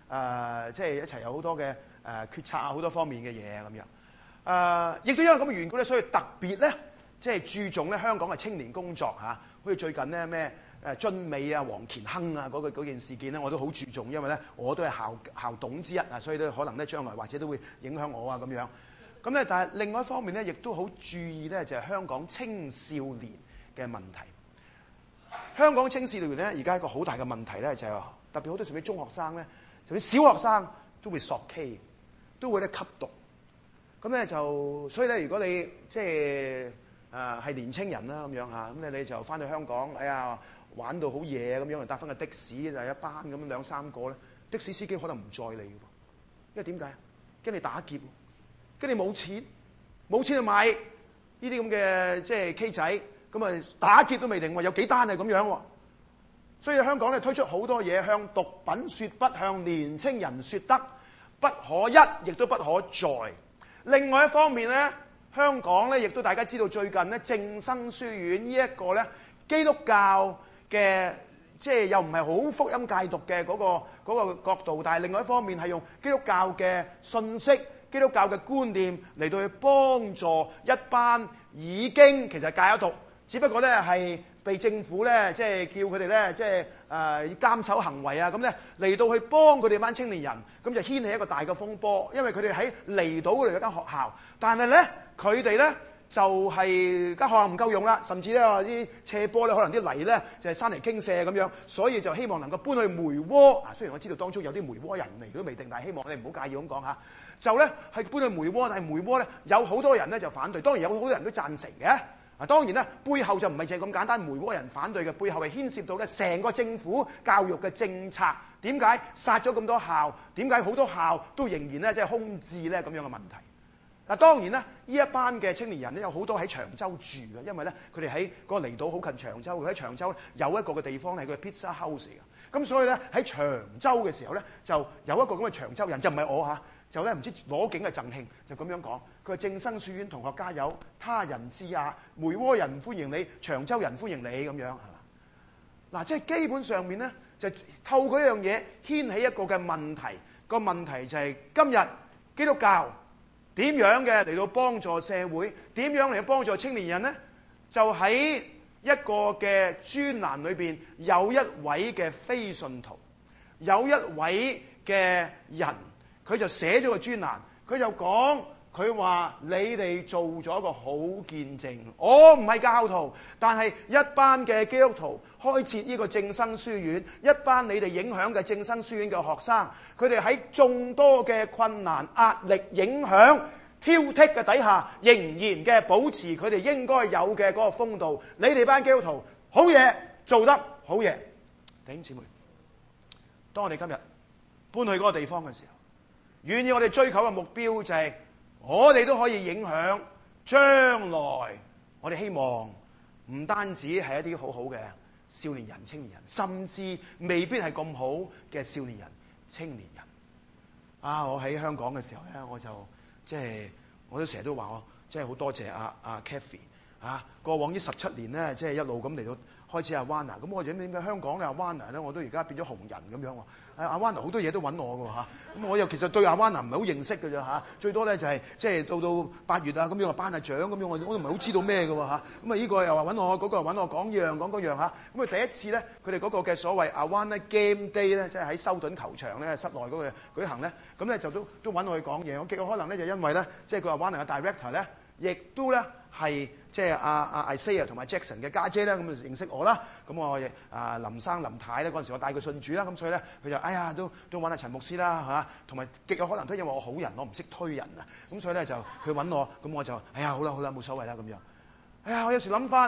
Speaker 3: 即係一齊有好多嘅決策啊，好多方面嘅嘢咁樣。亦都因為咁嘅緣故咧，所以特別咧，即係注重咧香港嘅青年工作嚇。好似最近咧咩津美啊、黃乾亨啊嗰件事件咧，我都好注重，因為咧我都係校董之一啊，所以咧可能咧將來或者都會影響我啊咁樣。咁咧，但係另外一方面咧，亦都好注意咧，就係香港青少年嘅問題。香港青少年咧，而家一個好大嘅問題咧，就係特別好多時啲中學生咧，甚至小學生都會索 K， 都會咧吸毒。咁咧就，所以咧，如果你即係係年青人啦咁樣嚇，咁你就翻去香港，哎呀玩到好夜咁樣，就搭翻個的士就一班咁兩三個咧，的士司機可能唔載你嘅噃，因為點解？驚你打劫，驚你冇錢去買呢啲咁嘅即係 K 仔，咁啊打劫都未定喎，有幾單係咁樣喎。所以香港咧推出好多嘢，向毒品説不，向年青人説得，不可一，亦都不可再。另外一方面咧，香港咧亦都大家知道最近咧正生書院呢一個咧基督教嘅即係又唔係好福音戒毒嘅嗰個角度，但係另外一方面係用基督教嘅信息、基督教嘅觀念嚟到去幫助一班已經其實戒咗毒，只不過咧係被政府咧即係叫佢哋咧即係監守行為啊，咁咧嚟到去幫佢哋班青年人，咁就掀起一個大嘅風波，因為佢哋喺離島嗰度有間學校，但係咧佢哋咧就係間學校唔夠用啦，甚至咧話啲斜坡咧可能啲泥咧就係山泥傾瀉咁樣，所以就希望能夠搬去梅窩啊。雖然我知道當中有啲梅窩人嚟都未定，但係希望你唔好介意咁講嚇。就咧係搬去梅窩，但係梅窩咧有好多人咧就反對，當然有好多人都贊成嘅。當然咧，背後就唔係淨係咁簡單，梅窩人反對嘅背後係牽涉到咧成個政府教育嘅政策。點解殺咗咁多校？點解好多校都仍然咧即係空置咧咁樣嘅問題？嗱，當然啦，呢一班嘅青年人咧有好多喺長洲住嘅，因為咧佢哋喺嗰個離島好近長洲，佢喺長洲有一個嘅地方係佢嘅 pizza house 嚟嘅。咁所以咧喺長洲嘅時候咧就有一個咁嘅長洲人，就唔係我嚇。就咧唔知攞景嘅贈慶，就咁樣講。佢話正生書院同學加油，他人之也，梅窩人歡迎你，長洲人歡迎你咁樣係嘛？嗱，即係基本上面咧，就透過一樣嘢掀起一個嘅問題。個問題就係今日基督教點樣嘅嚟到幫助社會，點樣嚟到幫助青年人咧？就喺一個嘅專欄裏邊有一位嘅非信徒，有一位嘅人。佢就寫咗個專欄，佢就講，佢話你哋做咗個好見證，我唔係教徒，但係一班嘅基督徒開設呢個正生書院，一班你哋影響嘅正生書院嘅學生，佢哋喺眾多嘅困難、壓力、影響、挑剔嘅底下，仍然嘅保持佢哋應該有嘅嗰個風度。你哋班基督徒好嘢，做得好嘢，弟兄姊妹，當我哋今日搬去嗰個地方嘅時候，願意我哋追求嘅目標就係我哋都可以影響將來，我哋希望唔單止係一啲好好嘅少年人、青年人，甚至未必係咁好嘅少年人、青年人。我喺香港嘅時候咧，我就我都成日都話我真係好多謝阿 Kathy 過往呢17年咧，即係一路咁嚟到開始阿 Wana。咁我點解香港嘅阿 Wana 咧，我都而家變咗紅人咁樣喎？阿 Wana 好多嘢都揾我㗎喎。咁我又其實對阿 Wana 唔係好認識㗎啫，最多咧就係即係到8月啊咁樣頒下獎咁樣，我都唔係好知道咩㗎喎。咁啊呢個又話揾我，嗰個又揾我講樣講嗰樣嚇。咁第一次咧，佢哋嗰個嘅所謂阿 Wana Game Day 咧，即係喺修頓球場咧室內嗰個舉行咧，咁咧就都揾我去講嘢。我極有可能咧就因為咧，即係佢話 Wana 嘅 director 咧，亦都咧係即係阿 Isaiah 同埋 Jackson 嘅家姐咧，咁就認識我啦。咁我林生林太咧嗰陣時我帶佢信主啦，咁所以咧佢就都揾阿陳牧師啦同埋極有可能都因為我好人，我唔識推人啊，咁所以咧就佢揾我，咁我就好啦冇所謂啦咁樣。我有時諗翻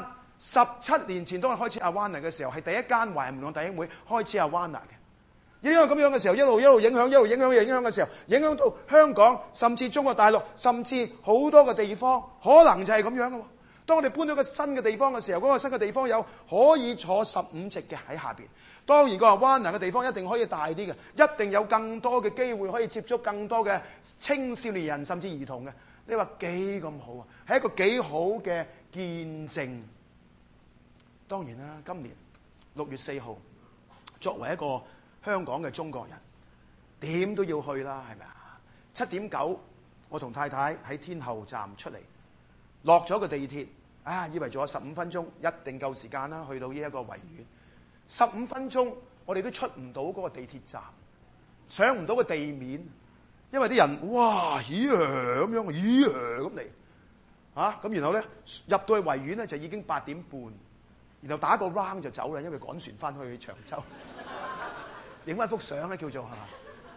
Speaker 3: 17年前當我開始阿 Wana 嘅時候，係第一間華人門徒弟兄會開始阿 Wana 嘅。因為咁樣嘅時候，一路影響嘅時候，影響到香港，甚至中國大陸，甚至好多嘅地方，可能就係咁樣嘅喎。當我哋搬到個新嘅地方嘅時候，嗰個新嘅地方有可以坐15席嘅喺下邊。當然個灣嘅地方一定可以大啲嘅，一定有更多嘅機會可以接觸更多嘅青少年人甚至兒童嘅。你話幾咁好啊？係一個幾好嘅見證。當然啦，今年6月4號，作為一個香港嘅中國人， 點都要去啦，係咪啊？7:09，我同太太喺天后站出嚟，落咗個地鐵，以為仲有15分鐘，一定夠時間啦，去到呢一個維園。15分鐘，我哋都出唔到嗰個地鐵站，上唔到個地面，因為啲人哇咦咁樣，咦咁嚟，咁然後咧入到去維園咧就已經8點半，然後打個 round 就走啦，因為趕船翻去長洲，影翻幅相咧叫做係嘛？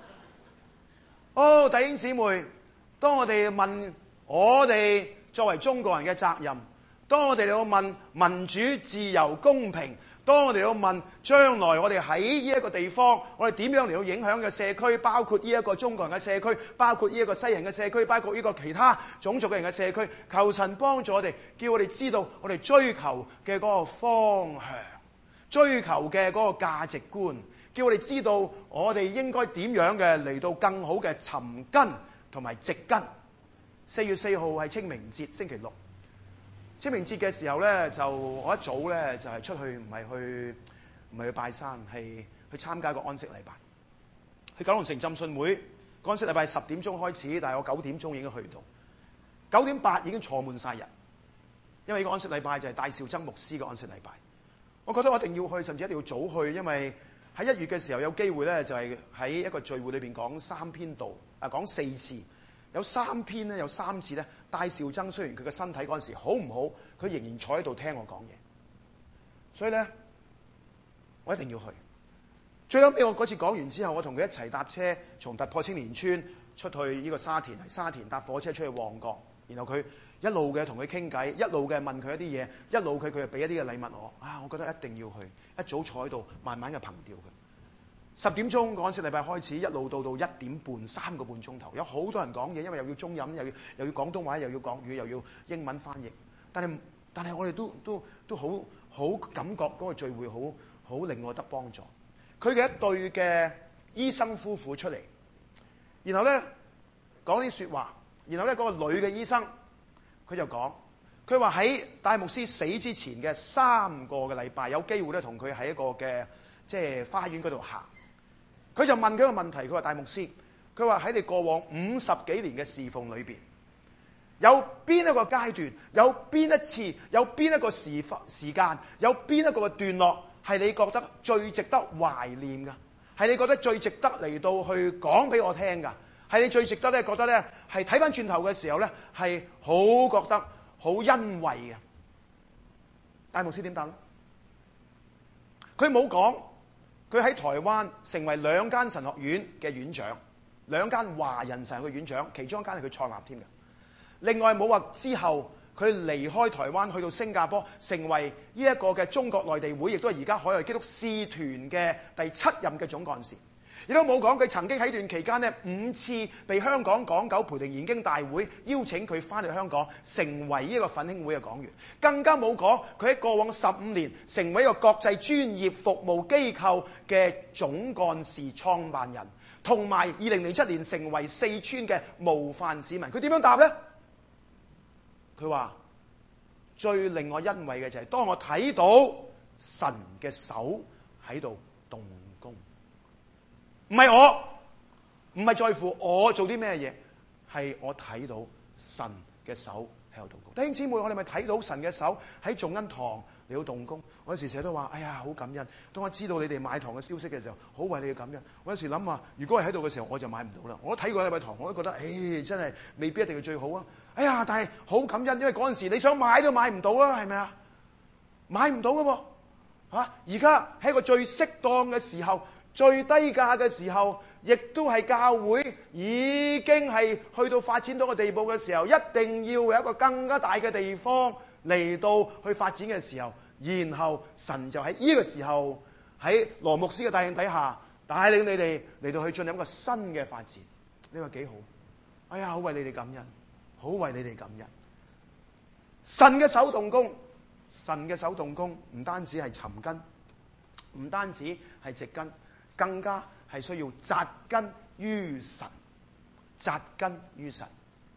Speaker 3: 弟兄姊妹，當我哋問我哋作為中國人嘅責任，當我哋要問民主、自由、公平，當我哋要問將來我哋喺呢一個地方，我哋點樣嚟到影響嘅社區，包括呢一個中國人嘅社區，包括呢一個西人嘅社區，包括呢個其他種族嘅人嘅社區，求神幫助我哋，叫我哋知道我哋追求嘅嗰個方向，追求嘅嗰個價值觀，叫我哋知道我哋應該點樣嘅嚟到更好嘅尋根同埋植根。4月4號係清明節，星期六。清明節嘅時候咧，就我一早咧就係出去，唔係去拜山，係去參加個安息禮拜。去九龍城浸信會，安息禮拜10點鐘開始，但係我9點鐘已經去到，9點8已經坐滿晒人。因為呢個安息禮拜就係戴兆曾牧師嘅安息禮拜。我覺得我一定要去，甚至一定要早去，因為喺1月嘅時候有機會咧，就係喺一個聚會裏邊講3篇道，講4次。有3篇咧，有3次咧。戴兆曾雖然佢嘅身體嗰陣時好唔好，佢仍然坐喺度聽我講嘢。所以咧，我一定要去。最後尾我嗰次講完之後，我同佢一齊搭車從突破青年村出去呢個沙田搭火車出去旺角，然後佢一路嘅同佢傾偈，一路嘅問佢一啲嘢，一路佢就俾一啲嘅禮物我。我覺得一定要去，一早坐喺度慢慢嘅憑吊佢。10點鐘個安息禮拜開始，一路到1點半，3個半鐘頭，有好多人講嘢，因為又要中文，又要廣東話，又要國語，又要英文翻譯。但係我哋都好感覺嗰個聚會好令我得幫助。佢嘅一對嘅醫生夫婦出嚟，然後咧講啲説話，然後咧嗰個女嘅醫生佢就講，佢話喺戴牧師死之前嘅3個嘅禮拜，有機會咧同佢喺一個嘅即係花園嗰度行。佢就問佢個問題，佢話戴牧師，佢話喺你過往50幾年嘅侍奉裏邊，有邊一個階段，有邊一次，有邊一個時間，有邊一個嘅段落係你覺得最值得懷念㗎？係你覺得最值得嚟到去講俾我聽㗎？係你最值得咧覺得咧係睇翻轉頭嘅時候咧係好覺得好欣慰嘅？戴牧師點答咧？佢冇講。佢喺台灣成為2間神學院嘅院長，2間華人神學嘅院長，其中一間係佢創立添嘅。另外冇話之後佢離開台灣去到新加坡，成為呢一個嘅中國內地會，亦都係而家海外基督使團嘅第7任嘅總幹事。亦都冇講佢曾經喺段期間呢5次被香港港九培靈研經大會邀請佢翻嚟香港，成為呢個奮興會嘅講員。更加冇講佢喺過往15年成為一個國際專業服務機構嘅總幹事創辦人，同埋2007年成為四川嘅模範市民。佢點樣答呢？佢話最令我欣慰嘅就係當我睇到神嘅手喺度動工。唔係我，唔係在乎我做啲咩嘢，係我睇到神嘅手喺度動工。弟兄姊妹，我哋咪睇到神嘅手喺眾恩堂嚟到動工。我有時成日都話，哎呀，好感恩。當我知道你哋買堂嘅消息嘅時候，好為你哋感恩。我有時諗話，如果係喺度嘅時候，我就買唔到啦。我睇過禮拜堂，我都覺得，真係未必一定係最好啊。哎呀，但係好感恩，因為嗰陣時你想買都買唔到啊，係咪啊？買唔到㗎噃。而家係一個最適當嘅時候。最低價嘅時候，亦都係教會已經係去到發展到個地步嘅時候，一定要有一個更加大嘅地方嚟到去發展嘅時候，然後神就喺呢個時候喺羅牧師嘅帶領底下，帶領你哋嚟到去進入一個新嘅發展。你話幾好？哎呀，好為你哋感恩，好為你哋感恩。神嘅手動工，神嘅手動工，唔單止係尋根，唔單止係植根。更加係需要扎根於神，扎根於神。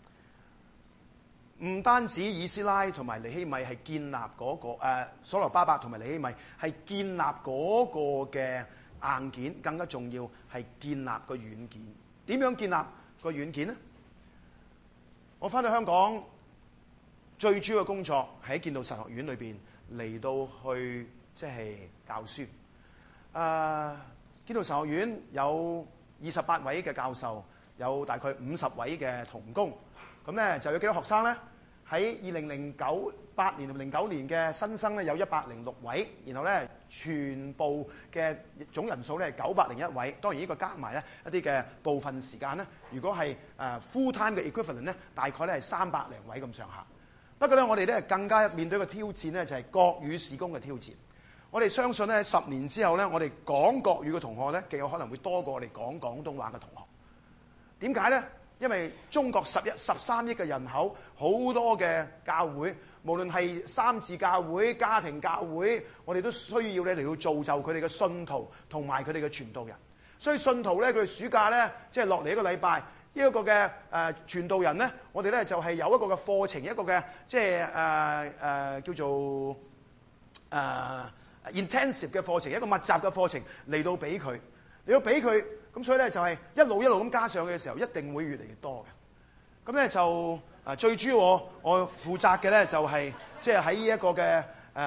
Speaker 3: 唔單止以斯拉同埋尼希米係建立嗰個所羅巴伯同埋尼希米係建立嗰個嘅硬件，更加重要係建立個軟件。點樣建立個軟件呢？我翻到香港最主要嘅工作係喺建道神學院裏邊嚟到去即係教書。建道神學院有28位嘅教授，有大概50位嘅同工。咁咧就有幾多學生咧？喺2008年同09年嘅新生咧有106位，然後咧全部嘅總人數咧係901位。當然呢個加埋咧一啲嘅部分時間咧，如果係full time 嘅 equivalent 咧，大概咧係300零位咁上下。不過咧我哋咧更加面對一個挑戰咧，就係國語事工嘅挑戰。我哋相信咧10年之後咧，我哋講國語嘅同學咧極有可能會多過我哋講廣東話嘅同學。點解咧？因為中國13億嘅人口，好多嘅教會，無論係三自教會、家庭教會，我哋都需要咧嚟到造就佢哋嘅信徒同埋佢哋嘅傳道人。所以信徒咧，佢哋暑假咧，即係落嚟一個禮拜，呢一個嘅傳道人咧，我哋咧就係有一個嘅課程，一個嘅即係叫做intensive 嘅課程，一個密集嘅課程嚟到俾佢，咁所以咧就係一路咁加上去嘅時候，一定會越嚟越多嘅。咁咧就最主要我負責嘅咧就係即係喺呢一個嘅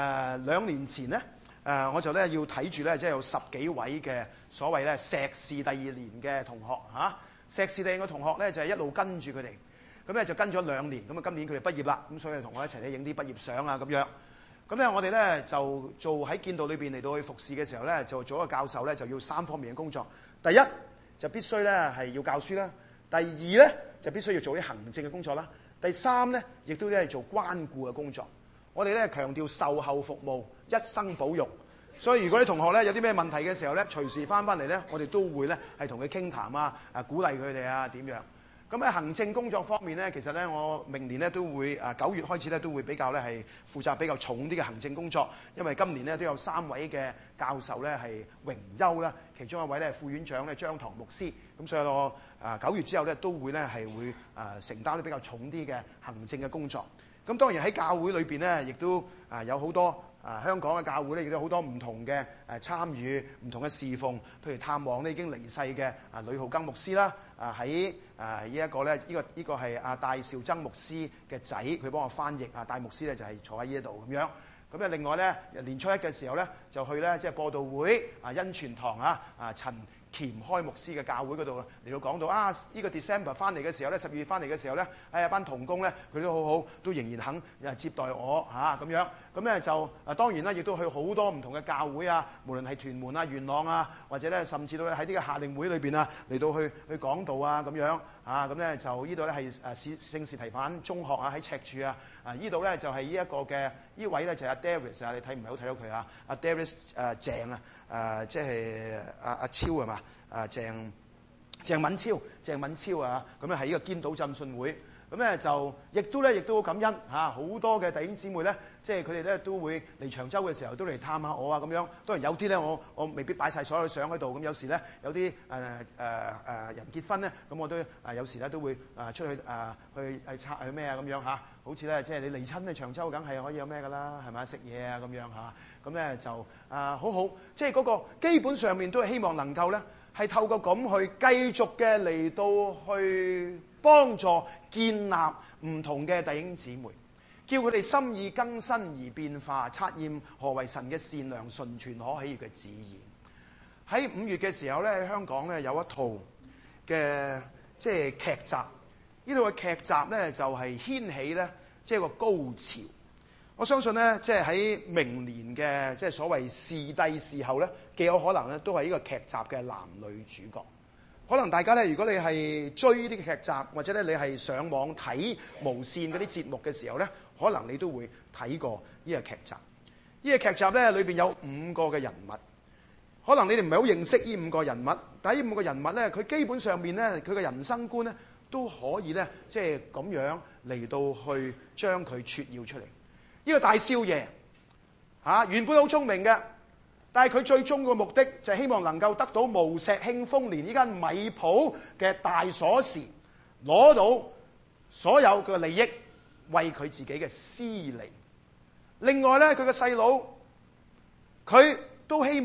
Speaker 3: 2年前咧，我就咧要睇住咧即係有10幾位嘅所謂咧碩士第2年嘅同學嚇，碩士第2嘅同學咧就係一路跟住佢哋，咁咧就跟咗2年，咁啊今年佢哋畢業啦，咁所以同我一齊咧影啲畢業相啊咁樣。咁咧我哋咧就做喺建道裏邊嚟到去服侍嘅時候咧，就做一個教授咧就要3方面嘅工作。第一就必須咧係要教書啦，第二咧就必須要做啲行政嘅工作啦，第三咧亦都咧係做關顧嘅工作。我哋咧強調售後服務、一生保育，所以如果啲同學咧有啲咩問題嘅時候咧，隨時翻嚟咧，我哋都會咧係同佢傾談啊，鼓勵佢哋啊點樣。咁喺行政工作方面咧，其實咧我明年咧都會9月開始咧都會比較咧係負責比較重啲嘅行政工作，因為今年咧都有3位嘅教授咧係榮休啦，其中一位咧係副院長咧張堂牧師，咁所以我9月之後咧都會咧係會承擔啲比較重啲嘅行政嘅工作。咁當然喺教會裏邊咧，亦都有好多香港嘅教會咧，亦都有好多唔同嘅參與、唔同嘅侍奉，譬如探望咧已經離世嘅呂浩庚牧師啦，喺呢一個咧，呢個係戴兆曾牧師嘅仔，佢幫我翻譯，戴牧師咧就係坐喺呢一度咁樣。咁咧另外咧年初1嘅時候咧，就去咧即係播道會恩泉堂陳鉗開牧師嘅教會嗰度嚟到講到呢個 December 翻嚟嘅時候咧，12月翻嚟嘅時候咧，班同工咧佢都好好，都仍然肯接待我咁樣。咁咧就當然啦，亦都去好多唔同嘅教會無論係屯門元朗或者咧甚至到喺呢個夏令會裏邊嚟到去講道咁樣咁咧就呢度咧係聖士提反中學喺赤柱呢度咧就係呢一個嘅呢位咧就係阿 Darius 你睇唔係好睇到佢阿 Darius 鄭即係阿超係嘛鄭敏超咁咧喺呢個堅道浸信會。咁咧就亦都好感恩好多嘅弟兄姊妹咧，即係佢哋咧都會嚟長洲嘅時候都嚟探下我咁樣。當然有啲咧我未必擺晒所有相喺度，咁有時咧有啲人結婚咧，咁我都有時咧都會出去去拆去咩咁樣好似咧即係你嚟親去長洲，梗係可以有咩㗎啦，係咪食嘢咁樣咁咧就好好，即係嗰個基本上面都係希望能夠咧係透過咁去繼續嘅嚟到去幫助建立唔同嘅弟兄姊妹，叫佢哋心意更新而變化，察驗何為神嘅善良、純全、可喜悅嘅旨意。喺5月嘅時候咧，喺香港咧有一套嘅即係劇集，呢套嘅劇集咧就係掀起咧即係個高潮。我相信咧，即係喺明年嘅即係所謂視帝視後咧，極有可能咧都係呢個劇集嘅男女主角。可能大家咧，如果你係追呢啲劇集，或者咧你係上網睇無線嗰啲節目嘅時候咧，可能你都會睇過呢個劇集。呢個劇集咧裏邊有5個嘅人物，可能你哋唔係好認識呢5個人物，但係呢5個人物咧，佢基本上面咧佢嘅人生觀咧都可以咧即係咁樣嚟到去將佢撮要出嚟。呢個大少爺原本好聰明嘅，但係佢最終個目的就係希望能夠得到無錫慶豐年呢間米鋪嘅大鎖匙，攞到所有嘅利益，為佢自己嘅私利。另外咧，佢嘅細佬佢都希望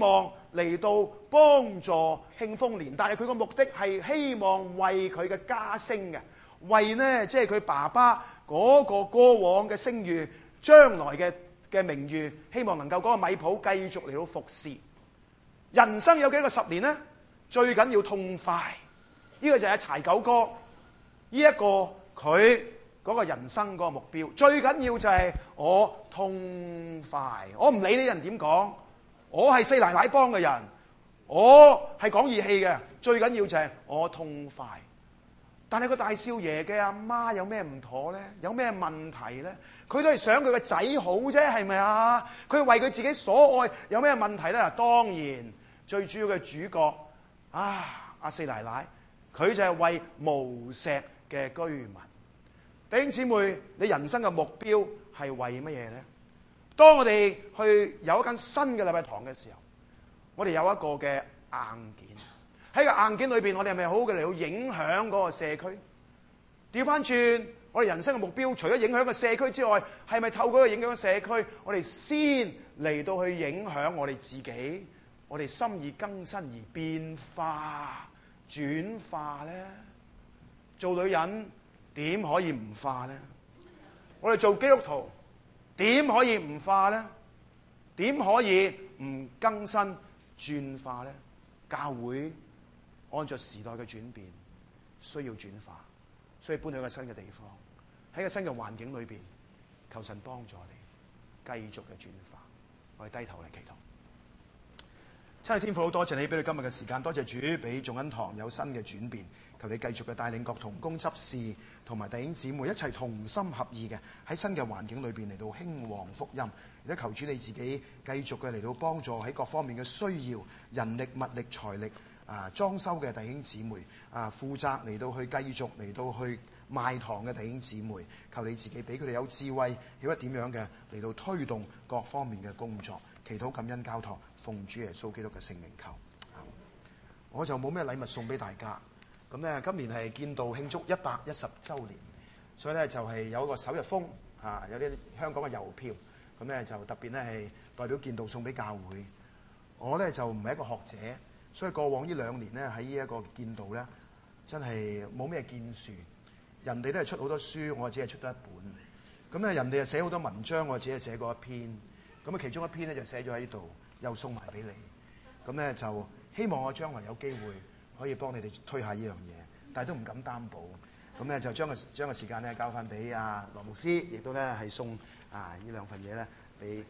Speaker 3: 嚟到幫助慶豐年，但係佢個目的係希望為佢嘅家聲嘅，為呢即係佢爸爸嗰個過往嘅聲譽，將來嘅名譽，希望能夠嗰個米鋪繼續嚟到服侍。人生有幾個10年呢？最緊要痛快，呢個就係柴九哥呢一個佢嗰個人生嗰個目標。最緊要就係我痛快，我唔理啲人點講，我係四奶奶幫嘅人，我係講義氣嘅，最緊要就係我痛快。但係個大少爺嘅阿媽有咩唔妥呢？有咩問題呢？佢都係想佢個仔好啫，係咪啊？佢為佢自己所愛，有咩問題呢？當然最主要嘅主角阿四奶奶，佢就係為無錫嘅居民。弟兄姊妹，你人生嘅目標係為乜嘢呢？當我哋去有一間新嘅禮拜堂嘅時候，我哋有一個嘅硬件。喺個硬件裏邊，我哋係咪好好嘅嚟到影響嗰個社區？調翻轉，我哋人生嘅目標，除咗影響個社區之外，係咪透過影響社區，我哋先嚟到去影響我哋自己？我哋心意更新而變化、轉化呢？做女人點可以唔化呢？我哋做基督徒點可以唔化呢？點可以唔更新轉化呢？教會按照時代嘅轉變，需要轉化，所以搬去一個新嘅地方，喺個新嘅環境裏邊，求神幫助你繼續嘅轉化。我哋低頭嚟祈禱。親愛天父，好多謝你俾你今日嘅時間，多謝主俾眾恩堂有新嘅轉變。求你繼續嘅帶領各同工執事同埋弟兄姊妹一齊同心合意嘅喺新嘅環境裏邊嚟到興旺福音。亦都求主你自己繼續嘅嚟到幫助喺各方面嘅需要，人力、物力、財力裝修嘅弟兄姊妹負責嚟到去繼續嚟到去賣堂嘅弟兄姊妹，求你自己俾佢哋有智慧，曉得點樣嘅嚟到推動各方面嘅工作。祈禱感恩交託，奉主耶穌基督嘅聖名求。我就冇咩禮物送俾大家。咁咧，今年係建道慶祝110週年，所以咧就係有一個首日封有啲香港嘅郵票，咁咧就特別咧係代表建道送俾教會。我咧就唔係一個學者，所以過往呢2年咧喺呢一個建道咧，真係冇咩建樹。人哋都係出好多書，我只係出咗1本。咁咧人哋係寫好多文章，我只係寫過1篇。咁啊，其中1篇咧就寫咗喺度，又送埋俾你。咁咧就希望我將來有機會可以幫你哋推下呢樣嘢，但係都唔敢擔保。咁咧就將個時間咧交翻俾羅牧師，亦都咧係送呢2份嘢咧俾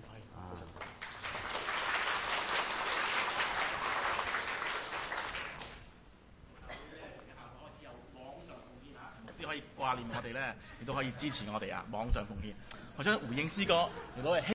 Speaker 4: 先可以掛念我哋咧，亦都可以支持我哋網上奉獻。我想回應詩歌，亦都係